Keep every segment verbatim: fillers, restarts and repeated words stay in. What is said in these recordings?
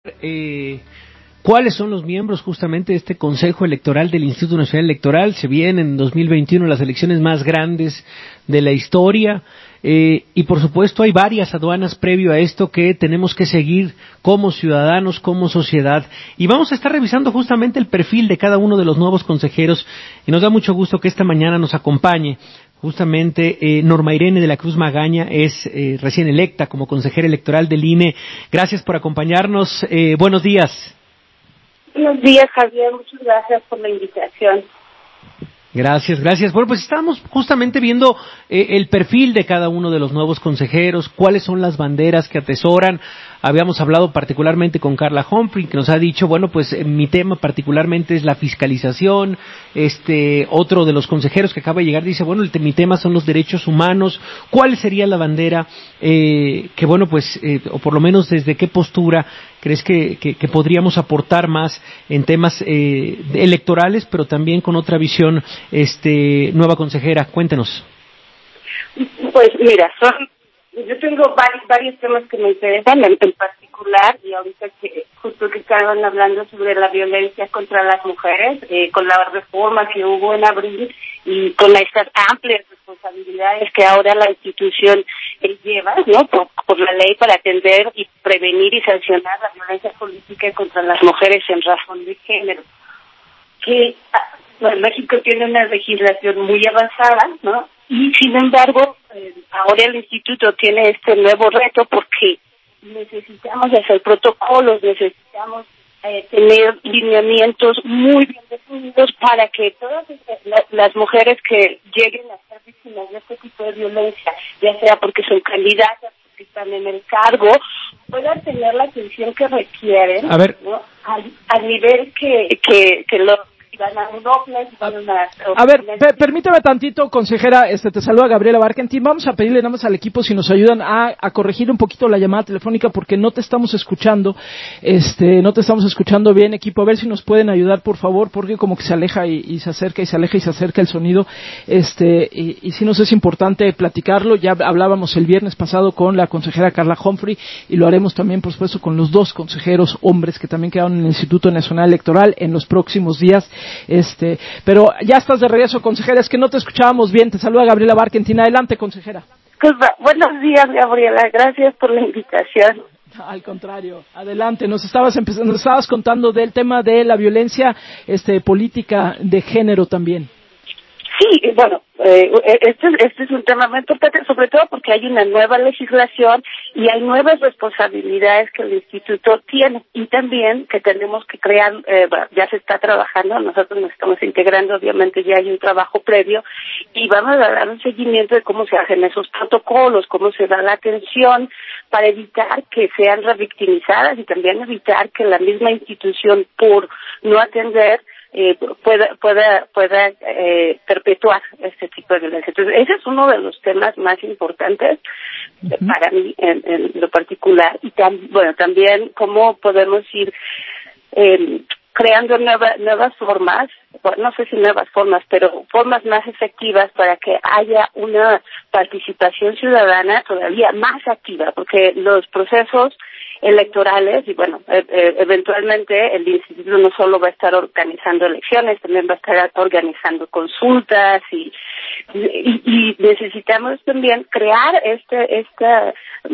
Eh, ¿Cuáles son los miembros justamente de este Consejo Electoral del Instituto Nacional Electoral? Se vienen en dos mil veintiuno las elecciones más grandes de la historia eh, y por supuesto hay varias aduanas previo a esto que tenemos que seguir como ciudadanos, como sociedad, y vamos a estar revisando justamente el perfil de cada uno de los nuevos consejeros y nos da mucho gusto que esta mañana nos acompañe. Justamente eh, Norma Irene de la Cruz Magaña es eh, recién electa como consejera electoral del I N E. Gracias por acompañarnos. Eh, buenos días. Buenos días, Javier. Muchas gracias por la invitación. Gracias, gracias. Bueno, pues estábamos justamente viendo eh, el perfil de cada uno de los nuevos consejeros, cuáles son las banderas que atesoran. Habíamos hablado particularmente con Carla Humphrey, que nos ha dicho, bueno, pues eh, mi tema particularmente es la fiscalización. Este, otro de los consejeros que acaba de llegar dice, bueno, el te, mi tema son los derechos humanos. ¿Cuál sería la bandera eh, que, bueno, pues, eh, o por lo menos desde qué postura crees que, que, que podríamos aportar más en temas eh, electorales, pero también con otra visión, este, nueva consejera? Cuéntenos. Pues mira, son, yo tengo varios, varios temas que me interesan en, en particular, y ahorita que justo que estaban hablando sobre la violencia contra las mujeres, eh, con la reforma que hubo en abril y con estas amplias responsabilidades que ahora la institución eh, lleva, ¿no? Por, por la ley para atender y prevenir y sancionar la violencia política contra las mujeres en razón de género. Que bueno, México tiene una legislación muy avanzada, ¿no? Y sin embargo, eh, ahora el instituto tiene este nuevo reto porque necesitamos hacer protocolos, necesitamos eh, tener lineamientos muy bien definidos para que todas estas, la, las mujeres que lleguen a ser víctimas de este tipo de violencia, ya sea porque son candidatas, porque están en el cargo, puedan tener la atención que requieren, a ver, ¿no? Al, al nivel que que, que lo A, a ver, per, permíteme tantito, consejera, este, te saluda Gabriela Barkentin. Vamos a pedirle nada más al equipo si nos ayudan a, a corregir un poquito la llamada telefónica porque no te estamos escuchando, este, no te estamos escuchando bien, equipo. A ver si nos pueden ayudar, por favor, porque como que se aleja y, y se acerca y se aleja y se acerca el sonido, este, y, y sí nos es importante platicarlo. Ya hablábamos el viernes pasado con la consejera Carla Humphrey y lo haremos también, por supuesto, con los dos consejeros hombres que también quedaron en el Instituto Nacional Electoral en los próximos días. Este, pero ya estás de regreso, consejera, es que no te escuchábamos bien. Te saluda Gabriela Barkentin. Adelante, consejera. Pues, buenos días, Gabriela, gracias por la invitación. Al contrario, adelante, nos estabas empezando, nos estabas contando del tema de la violencia este, política de género también. Sí, bueno, eh, este, este es un tema muy importante, sobre todo porque hay una nueva legislación y hay nuevas responsabilidades que el instituto tiene, y también que tenemos que crear, eh, ya se está trabajando, nosotros nos estamos integrando, obviamente ya hay un trabajo previo, y vamos a dar un seguimiento de cómo se hacen esos protocolos, cómo se da la atención para evitar que sean revictimizadas y también evitar que la misma institución, por no atender, Eh, pueda pueda pueda eh, perpetuar este tipo de violencia. Entonces, ese es uno de los temas más importantes uh-huh. para mí en, en lo particular, y tam, bueno también cómo podemos ir eh, creando nueva, nuevas formas, bueno, no sé si nuevas formas, pero formas más efectivas para que haya una participación ciudadana todavía más activa, porque los procesos electorales, y bueno, eh, eh, eventualmente el instituto no solo va a estar organizando elecciones, también va a estar organizando consultas, y, y, y necesitamos también crear este esta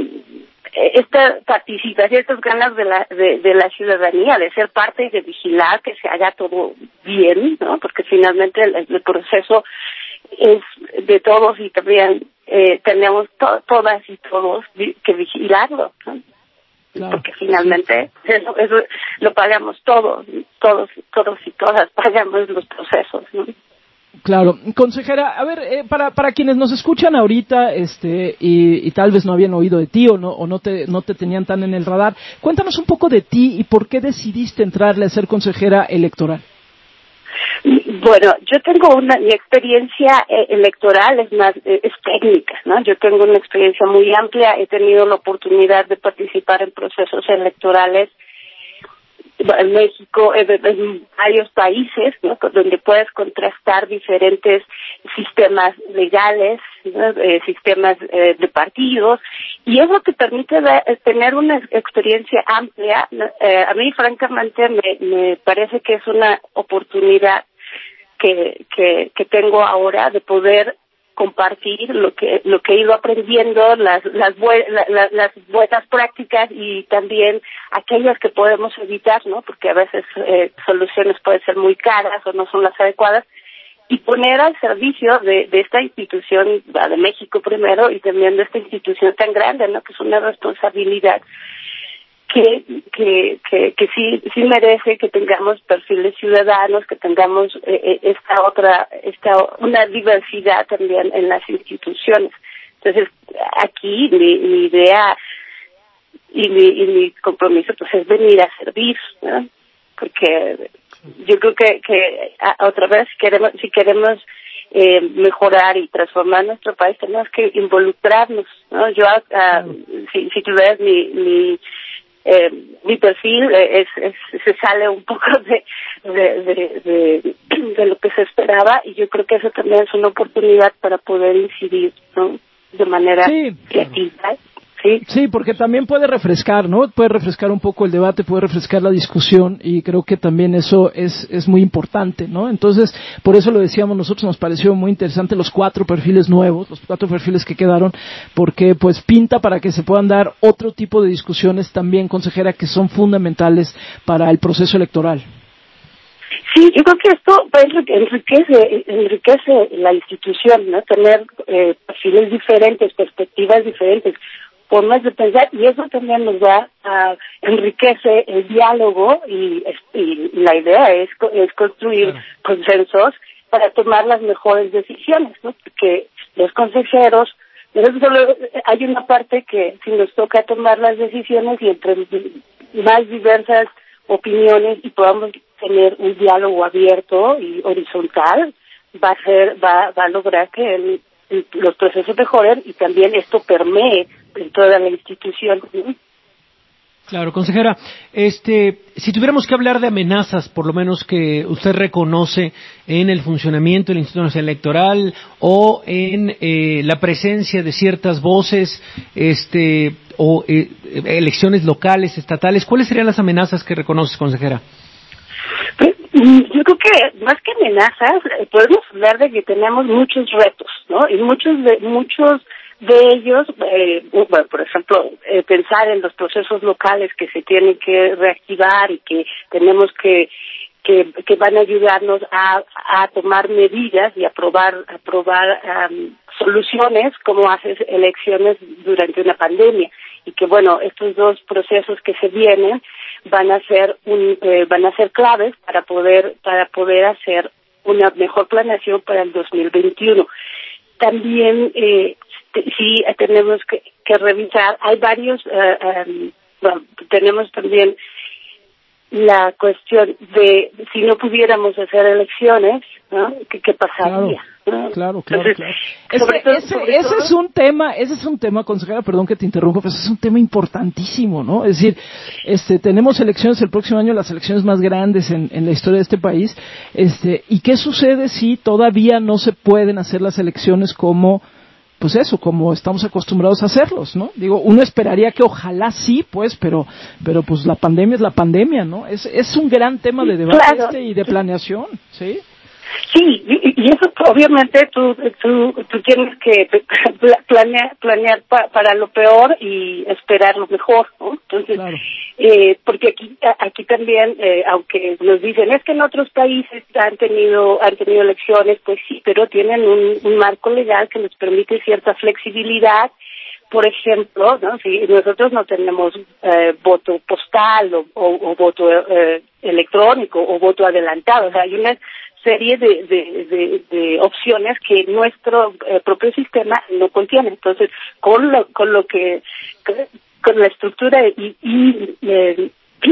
esta participación, estas ganas de la de, de la ciudadanía de ser parte y de vigilar que se haga todo bien, ¿no? Porque finalmente el, el proceso es de todos y también eh, tenemos to, todas y todos vi, que vigilarlo, ¿no? Claro. Porque finalmente eso, eso lo pagamos todos, todos, todos y todas pagamos los procesos, ¿no? Claro, consejera, a ver, eh, para para quienes nos escuchan ahorita, este, y, y tal vez no habían oído de ti o no o no te no te tenían tan en el radar, cuéntanos un poco de ti y por qué decidiste entrarle a ser consejera electoral. Bueno, yo tengo una, mi experiencia eh, electoral es más, eh, es técnica, ¿no? Yo tengo una experiencia muy amplia, he tenido la oportunidad de participar en procesos electorales en México, en, en varios países, ¿no? Donde puedes contrastar diferentes sistemas legales, ¿no? eh, sistemas eh, de partidos, y eso te permite ver, tener una experiencia amplia. Eh, a mí, francamente, me, me parece que es una oportunidad que, que, que tengo ahora de poder compartir lo que lo que he ido aprendiendo, las las, bue- la, la, las buenas prácticas y también aquellas que podemos evitar, ¿no? Porque a veces eh, soluciones pueden ser muy caras o no son las adecuadas, y poner al servicio de, de esta institución, de México primero, y también de esta institución tan grande, ¿no? Que es una responsabilidad que que que, que sí sí merece que tengamos perfiles ciudadanos, que tengamos eh, esta otra esta una diversidad también en las instituciones. Entonces aquí mi, mi idea y mi, y mi compromiso pues es venir a servir, ¿no? Porque yo creo que que a, otra vez si queremos si queremos eh, mejorar y transformar nuestro país tenemos que involucrarnos, ¿no? Yo uh, si si tú ves mi mi Eh, mi perfil eh, es, es se sale un poco de de, de de de lo que se esperaba, y yo creo que eso también es una oportunidad para poder incidir, ¿no? De manera sí, creativa. Claro. Sí. Sí, porque también puede refrescar, ¿no? Puede refrescar un poco el debate, puede refrescar la discusión, y creo que también eso es es muy importante, ¿no? Entonces, por eso lo decíamos nosotros, nos pareció muy interesante los cuatro perfiles nuevos, los cuatro perfiles que quedaron, porque pues pinta para que se puedan dar otro tipo de discusiones también, consejera, que son fundamentales para el proceso electoral. Sí, yo creo que esto pues, enriquece enriquece la institución, ¿no? Tener eh, perfiles diferentes, perspectivas diferentes, formas de pensar, y eso también nos va a enriquece el diálogo, y, y la idea es, es construir claro. consensos para tomar las mejores decisiones, ¿no? Porque los consejeros, solo hay una parte que si nos toca tomar las decisiones, y entre más diversas opiniones y podamos tener un diálogo abierto y horizontal, va a ser va, va a lograr que el los procesos mejoren y también esto permee en toda la institución. Claro, consejera, este, si tuviéramos que hablar de amenazas, por lo menos que usted reconoce en el funcionamiento del Instituto Nacional Electoral o en eh, la presencia de ciertas voces, este, o eh, elecciones locales, estatales, ¿cuáles serían las amenazas que reconoce, consejera? Pues, yo creo que más que amenazas podemos hablar de que tenemos muchos retos, ¿no? Y muchos de muchos de ellos, eh, bueno, por ejemplo, eh, pensar en los procesos locales que se tienen que reactivar y que tenemos que que, que van a ayudarnos a, a tomar medidas y aprobar aprobar um, soluciones como hacer elecciones durante una pandemia, y que bueno, estos dos procesos que se vienen van a ser un, eh, van a ser claves para poder para poder hacer una mejor planeación para el dos mil veintiuno. También eh, sí tenemos que, que revisar, hay varios eh, um, bueno, tenemos también la cuestión de si no pudiéramos hacer elecciones, ¿no? ¿Qué, qué pasaría? Claro, ¿no? claro, claro, Entonces, claro. Ese, todo, ese, ese todo... es un tema, ese es un tema, consejera, perdón que te interrumpa, pero es un tema importantísimo, ¿no? Es decir, este, tenemos elecciones el próximo año, las elecciones más grandes en, en la historia de este país, este, ¿y qué sucede si todavía no se pueden hacer las elecciones como pues eso, como estamos acostumbrados a hacerlos, ¿no? Digo, uno esperaría que ojalá sí, pues, pero pero pues la pandemia es la pandemia, ¿no? Es es un gran tema de debate claro. este y de planeación, ¿sí? Sí, y, y eso obviamente tú tú tú tienes que planear planear pa, para lo peor y esperar lo mejor, ¿no? Entonces, claro. eh, porque aquí aquí también, eh, aunque nos dicen es que en otros países han tenido han tenido elecciones, pues sí, pero tienen un, un marco legal que les permite cierta flexibilidad. Por ejemplo, ¿no? Si nosotros no tenemos eh, voto postal o, o, o voto eh, electrónico o voto adelantado, o sea, hay una serie de, de, de, de opciones que nuestro eh, propio sistema no contiene. Entonces, con lo, con lo que, con la estructura y, y, eh,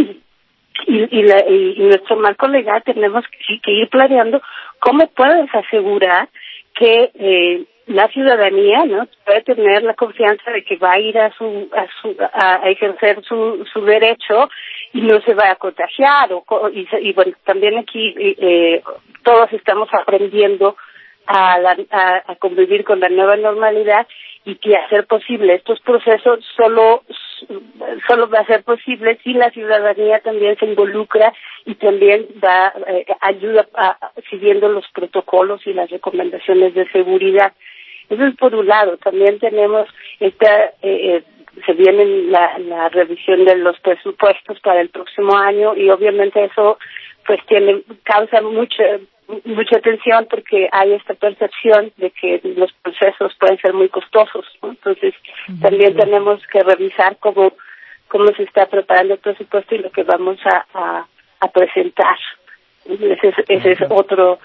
y, y, la, y nuestro marco legal tenemos que, que ir planeando cómo puedes asegurar que eh, la ciudadanía, ¿no?, puede tener la confianza de que va a ir a su a su a ejercer su su derecho y no se va a contagiar o y, y bueno, también aquí eh, todos estamos aprendiendo a, la, a a convivir con la nueva normalidad y que hacer posible estos procesos solo solo va a ser posible si la ciudadanía también se involucra y también da eh, ayuda a, a, siguiendo los protocolos y las recomendaciones de seguridad. Eso es por un lado. También tenemos esta eh, se viene la, la revisión de los presupuestos para el próximo año y obviamente eso pues tiene causa mucha mucha atención porque hay esta percepción de que los procesos pueden ser muy costosos, ¿no? Entonces uh-huh. también tenemos que revisar cómo cómo se está preparando el presupuesto y lo que vamos a a, a presentar. Ese es, ese es otro,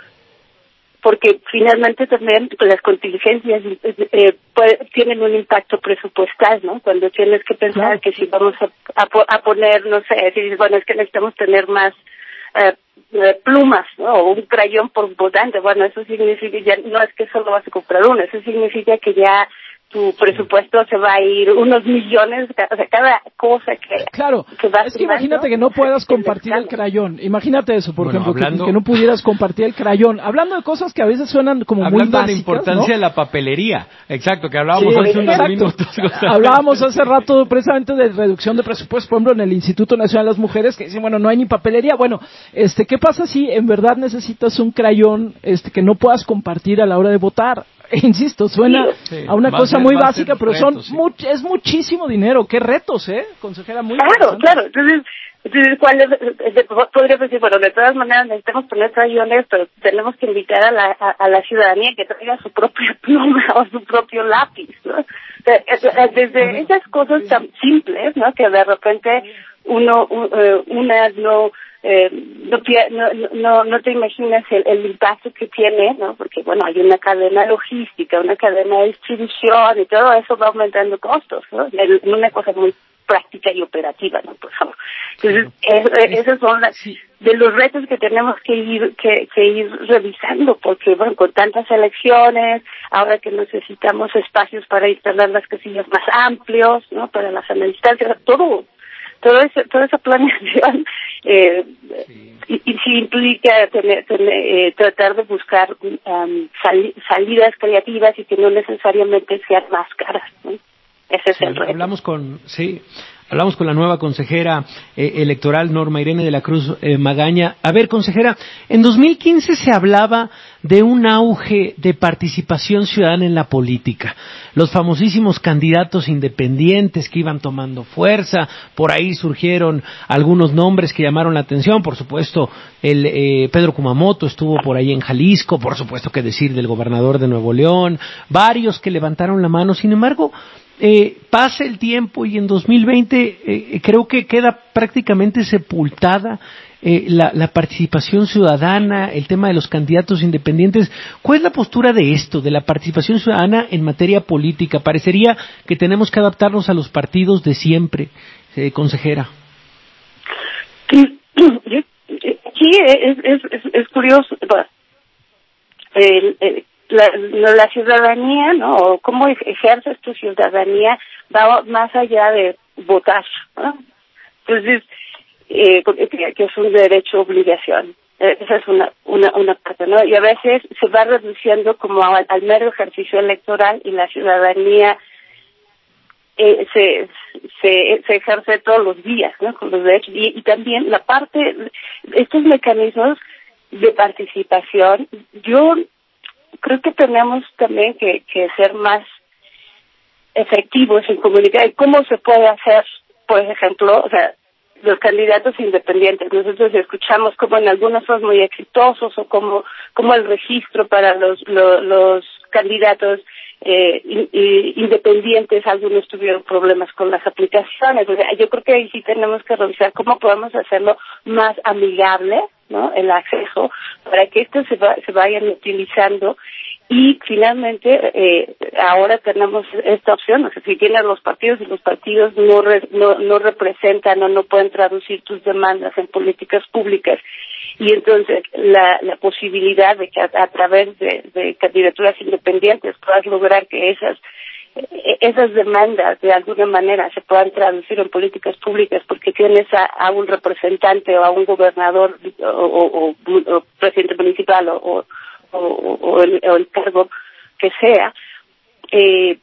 porque finalmente también las contingencias eh, puede, tienen un impacto presupuestal, ¿no? Cuando tienes que pensar claro. que si vamos a, a, a poner, no sé, si bueno, es que necesitamos tener más eh, eh, plumas, ¿no? O un crayón por votante, bueno, eso significa, ya no es que solo vas a comprar uno, eso significa que ya tu presupuesto se va a ir unos millones, o sea, cada cosa que... Claro, que va es que imagínate que no puedas compartir el crayón, imagínate eso, por bueno, ejemplo, hablando... que, que no pudieras compartir el crayón, hablando de cosas que a veces suenan como muy básicas, hablando de la importancia, ¿no?, de la papelería, exacto, que hablábamos sí, hace unos minutos. Hablábamos hace rato precisamente de reducción de presupuesto, por ejemplo, en el Instituto Nacional de las Mujeres, que dicen, bueno, no hay ni papelería, bueno, este, ¿qué pasa si en verdad necesitas un crayón este que no puedas compartir a la hora de votar? Insisto, suena sí, a una cosa ser, muy básica, pero retos, son sí. much, es muchísimo dinero. Qué retos, ¿eh? Consejera, muy Claro, claro. Entonces, entonces ¿cuál es? Podría decir, bueno, de todas maneras necesitamos poner crayones, pero tenemos que invitar a la, a, a la ciudadanía que traiga su propia pluma o su propio lápiz, ¿no? O sea, desde esas cosas tan simples, ¿no? Que de repente uno, una no... Eh, no, no, no, no te imaginas el, el impacto que tiene, ¿no? Porque, bueno, hay una cadena logística, una cadena de distribución y todo eso va aumentando costos, ¿no? Es una cosa muy práctica y operativa, ¿no? Por favor. Entonces, es, esos son las, de los retos que tenemos que ir, que, que ir revisando, porque, bueno, con tantas elecciones, ahora que necesitamos espacios para instalar las casillas más amplios, ¿no? Para la sana distancia, todo, todo eso, toda esa planeación, eh, sí. y, y sí implica tener, tener, eh, tratar de buscar um, sal, salidas creativas y que no necesariamente sean más caras, ¿no? Ese es sí, el reto. Hablamos con, sí, hablamos con la nueva consejera eh, electoral, Norma Irene de la Cruz eh, Magaña. A ver, consejera, en dos mil quince se hablaba de un auge de participación ciudadana en la política. Los famosísimos candidatos independientes que iban tomando fuerza, por ahí surgieron algunos nombres que llamaron la atención, por supuesto, el eh, Pedro Kumamoto estuvo por ahí en Jalisco, por supuesto que decir del gobernador de Nuevo León, varios que levantaron la mano, sin embargo, Eh, pasa el tiempo y en dos mil veinte eh, creo que queda prácticamente sepultada eh, la, la participación ciudadana, el tema de los candidatos independientes. ¿Cuál es la postura de esto, de la participación ciudadana en materia política? Parecería que tenemos que adaptarnos a los partidos de siempre, eh, consejera. Sí, sí es, es, es, es curioso. Bueno, el, el La, la ciudadanía, ¿no? O cómo ejerces tu ciudadanía va más allá de votar, ¿no? Entonces, eh, que es un derecho obligación. Esa es una, una, una parte, ¿no? Y a veces se va reduciendo como al, al mero ejercicio electoral y la ciudadanía eh, se, se, se ejerce todos los días, ¿no? Con los derechos. Y, y también la parte, estos mecanismos de participación, yo creo que tenemos también que, que ser más efectivos en comunicar. ¿Cómo se puede hacer, por ejemplo, o sea, los candidatos independientes? Nosotros escuchamos como en algunos son muy exitosos o como como el registro para los los, los candidatos eh, in, in, independientes, algunos tuvieron problemas con las aplicaciones. O sea, yo creo que ahí sí tenemos que revisar cómo podemos hacerlo más amigable, ¿no? El acceso, para que estos se, va, se vayan utilizando Y finalmente, eh, ahora tenemos esta opción, o sea, si tienes los partidos y los partidos no, re, no no representan o no pueden traducir tus demandas en políticas públicas, y entonces la, la posibilidad de que a, a través de, de candidaturas independientes puedas lograr que esas esas demandas de alguna manera se puedan traducir en políticas públicas porque tienes a, a un representante o a un gobernador o, o, o, o presidente municipal o, o, o, o, el, o el cargo que sea, eh,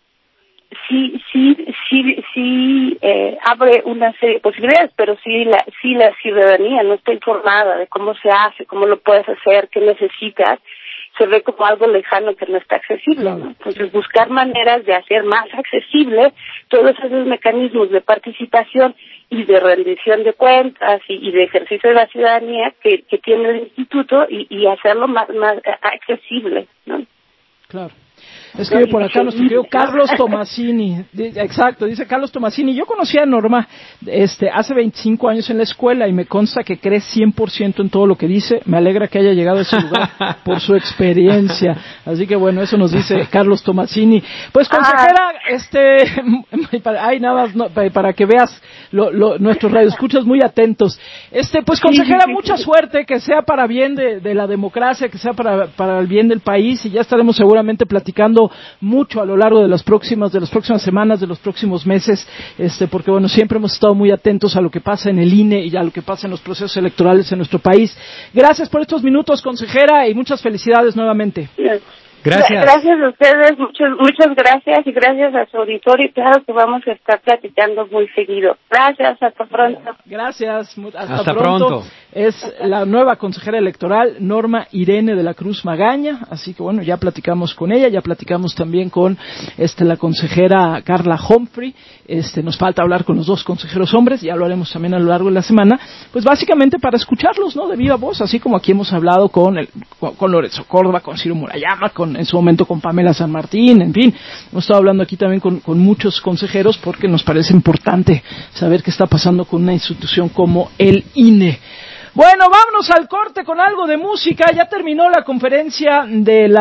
sí sí sí sí eh, abre una serie de posibilidades, pero si la si la ciudadanía no está informada de cómo se hace, cómo lo puedes hacer, qué necesitas, se ve como algo lejano que no está accesible, ¿no? Entonces, buscar maneras de hacer más accesible todos esos mecanismos de participación y de rendición de cuentas y, y de ejercicio de la ciudadanía que, que tiene el instituto y, y hacerlo más, más accesible, ¿no? Claro. Escribe por acá nuestro querido Carlos Tomasini, exacto, dice Carlos Tomasini, yo conocí a Norma este, hace veinticinco años en la escuela y me consta que cree cien por ciento en todo lo que dice, me alegra que haya llegado a ese lugar por su experiencia, así que bueno, eso nos dice Carlos Tomasini. Pues consejera, este, ay, nada más, no, para que veas lo, lo, nuestros radioescuchas muy atentos, este, pues consejera, mucha suerte, que sea para bien de, de la democracia, que sea para, para el bien del país, y ya estaremos seguramente platicando mucho a lo largo de las próximas de las próximas semanas, de los próximos meses, este porque bueno, siempre hemos estado muy atentos a lo que pasa en el I N E y a lo que pasa en los procesos electorales en nuestro país. Gracias por estos minutos, consejera, y muchas felicidades nuevamente. Gracias. Gracias a ustedes, muchas muchas gracias, y gracias a su auditorio, y claro que vamos a estar platicando muy seguido. Gracias, hasta pronto. Gracias, hasta, hasta pronto. pronto. Es la nueva consejera electoral, Norma Irene de la Cruz Magaña, así que bueno, ya platicamos con ella, ya platicamos también con este la consejera Carla Humphrey, este nos falta hablar con los dos consejeros hombres, ya lo haremos también a lo largo de la semana, pues básicamente para escucharlos, ¿no?, de viva voz, así como aquí hemos hablado con el, con, con Lorenzo Córdoba, con Ciro Murayama, con en su momento con Pamela San Martín, en fin, hemos estado hablando aquí también con, con muchos consejeros porque nos parece importante saber qué está pasando con una institución como el I N E. Bueno, vámonos al corte con algo de música, ya terminó la conferencia de la